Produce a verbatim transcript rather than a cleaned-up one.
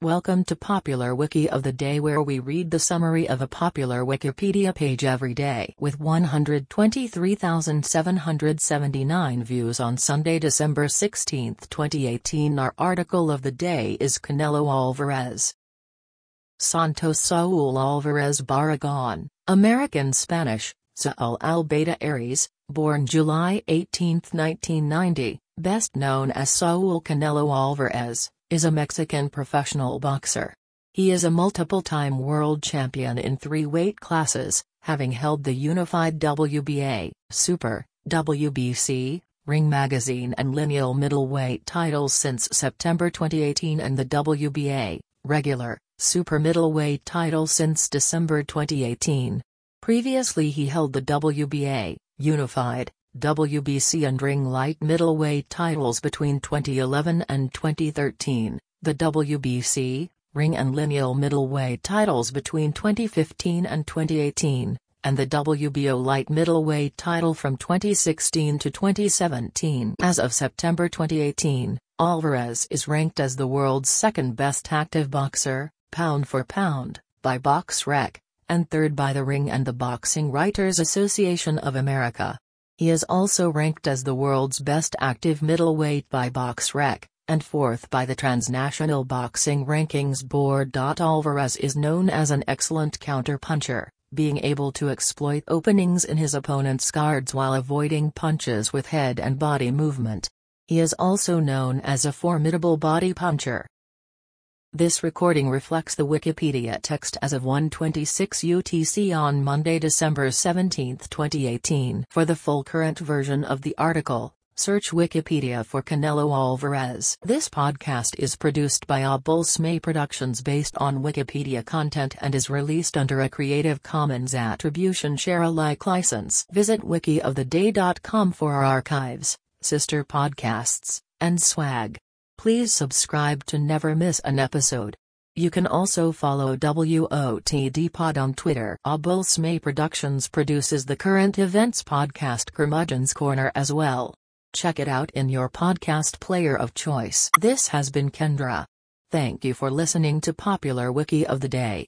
Welcome to Popular Wiki of the Day, where we read the summary of a popular Wikipedia page every day. With one hundred twenty-three thousand seven hundred seventy-nine views on Sunday, December sixteenth, twenty eighteen, our article of the day is Canelo Alvarez. Santos Saul Alvarez Barragan, American Spanish, Saul Albeida Aries, born July eighteenth, nineteen ninety, best known as Saul Canelo Alvarez, is a Mexican professional boxer. He is a multiple-time world champion in three weight classes, having held the unified W B A, Super, W B C, Ring Magazine and Lineal middleweight titles since September twenty eighteen, and the W B A, Regular, Super middleweight title since December twenty eighteen. Previously he held the W B A, Unified, W B C and Ring Light middleweight titles between twenty eleven and twenty thirteen, the W B C, Ring and Lineal middleweight titles between twenty fifteen and twenty eighteen, and the W B O Light middleweight title from twenty sixteen to twenty seventeen. As of September twenty eighteen, Alvarez is ranked as the world's second best active boxer, pound for pound, by BoxRec, and third by the Ring and the Boxing Writers Association of America. He is also ranked as the world's best active middleweight by BoxRec, and fourth by the Transnational Boxing Rankings Board. Alvarez is known as an excellent counterpuncher, being able to exploit openings in his opponent's guards while avoiding punches with head and body movement. He is also known as a formidable body puncher. This recording reflects the Wikipedia text as of one twenty-six U T C on Monday, December seventeenth, twenty eighteen. For the full current version of the article, search Wikipedia for Canelo Alvarez. This podcast is produced by Abulsme Productions based on Wikipedia content and is released under a Creative Commons Attribution Share Alike license. Visit wiki of the day dot com for our archives, sister podcasts, and swag. Please subscribe to never miss an episode. You can also follow W O T D Pod on Twitter. Abulsme Productions produces the current events podcast Curmudgeon's Corner as well. Check it out in your podcast player of choice. This has been Kendra. Thank you for listening to Popular Wiki of the Day.